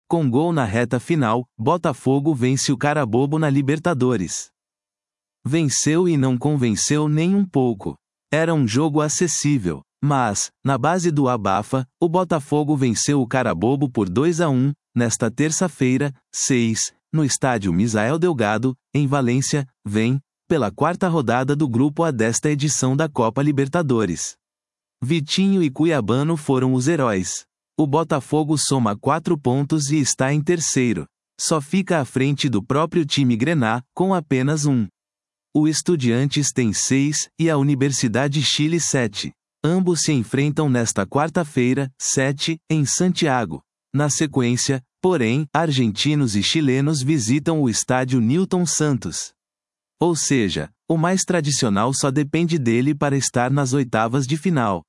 Com gol na reta final, Botafogo vence o Carabobo na Libertadores. Venceu e não convenceu nem um pouco. Era um jogo acessível, mas, na base do abafa, o Botafogo venceu o Carabobo por 2-1, nesta terça-feira, 6, no estádio Misael Delgado, em Valência, pela quarta rodada do Grupo A desta edição da Copa Libertadores. Vitinho e Cuiabano foram os heróis. O Botafogo soma 4 pontos e está em terceiro. Só fica à frente do próprio time grená, com apenas 1. O Estudiantes tem 6, e a Universidade Chile 7. Ambos se enfrentam nesta quarta-feira, 7, em Santiago. Na sequência, porém, argentinos e chilenos visitam o estádio Newton Santos. Ou seja, o mais tradicional só depende dele para estar nas oitavas de final.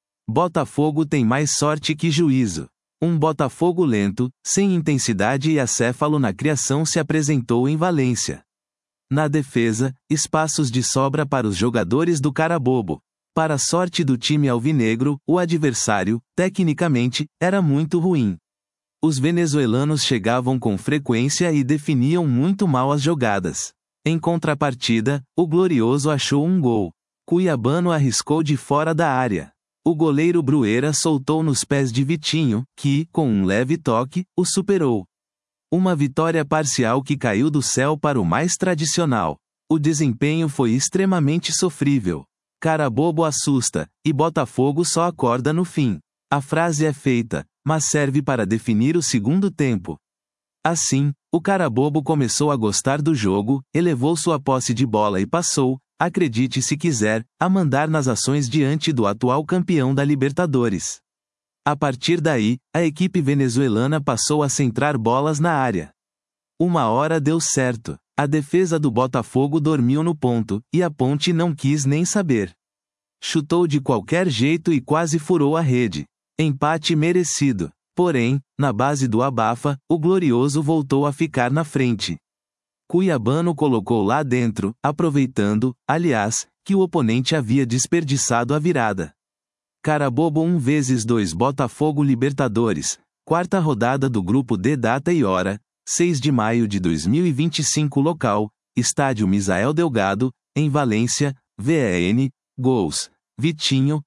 Botafogo tem mais sorte que juízo. Um Botafogo lento, sem intensidade e acéfalo na criação se apresentou em Valência. Na defesa, espaços de sobra para os jogadores do Carabobo. Para a sorte do time alvinegro, o adversário, tecnicamente, era muito ruim. Os venezuelanos chegavam com frequência e definiam muito mal as jogadas. Em contrapartida, o Glorioso achou um gol. Cuiabano arriscou de fora da área. O goleiro Bruera soltou nos pés de Vitinho, que, com um leve toque, o superou. Uma vitória parcial que caiu do céu para o mais tradicional. O desempenho foi extremamente sofrível. Carabobo assusta, e Botafogo só acorda no fim. A frase é feita, mas serve para definir o segundo tempo. Assim, o Carabobo começou a gostar do jogo, elevou sua posse de bola e passou, acredite se quiser, a mandar nas ações diante do atual campeão da Libertadores. A partir daí, a equipe venezuelana passou a centrar bolas na área. Uma hora deu certo. A defesa do Botafogo dormiu no ponto, e a Ponte não quis nem saber. Chutou de qualquer jeito e quase furou a rede. Empate merecido. Porém, na base do abafa, o Glorioso voltou a ficar na frente. Cuiabano colocou lá dentro, aproveitando, aliás, que o oponente havia desperdiçado a virada. Carabobo 1x2 Botafogo Libertadores, quarta rodada do Grupo D. Data e hora, 6 de maio de 2025. Local, Estádio Misael Delgado, em Valência, VEN, gols, Vitinho,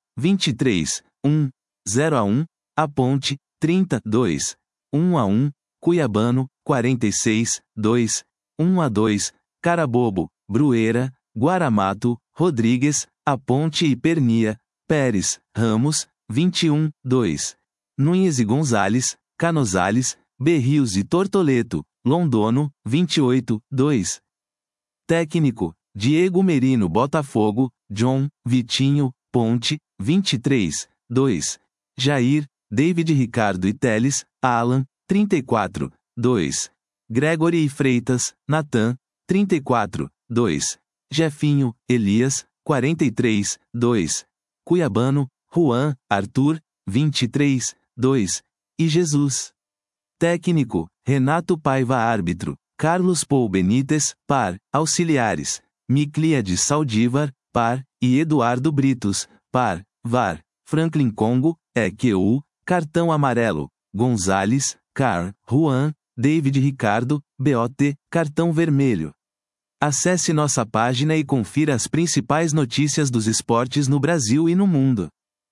23, 1, 0-1, A Ponte, 30, 2, 1-1, Cuiabano, 46, 2, 1-2, Carabobo, Bruera, Guaramato, Rodrigues, A Ponte e Pernia, Pérez, Ramos, 21, 2. Nunes e Gonzales, Canosales, Berrios e Tortoleto, Londono, 28, 2. Técnico, Diego Merino. Botafogo, John, Vitinho, Ponte, 23, 2. Jair, David Ricardo e Teles, Alan, 34, 2. Gregory e Freitas, Natan, 34, 2. Jefinho, Elias, 43, 2. Cuiabano, Juan, Arthur, 23, 2. E Jesus. Técnico, Renato Paiva. Árbitro, Carlos Paul Benítez, par. Auxiliares, Micliades Saldívar, par. E Eduardo Britos, par. VAR, Franklin Congo, EQU. Cartão amarelo, Gonzales, Car. Juan, David Ricardo, BOT. Cartão vermelho. Acesse nossa página e confira as principais notícias dos esportes no Brasil e no mundo.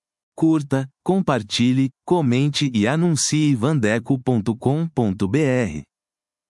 Curta, compartilhe, comente e anuncie vandeco.com.br.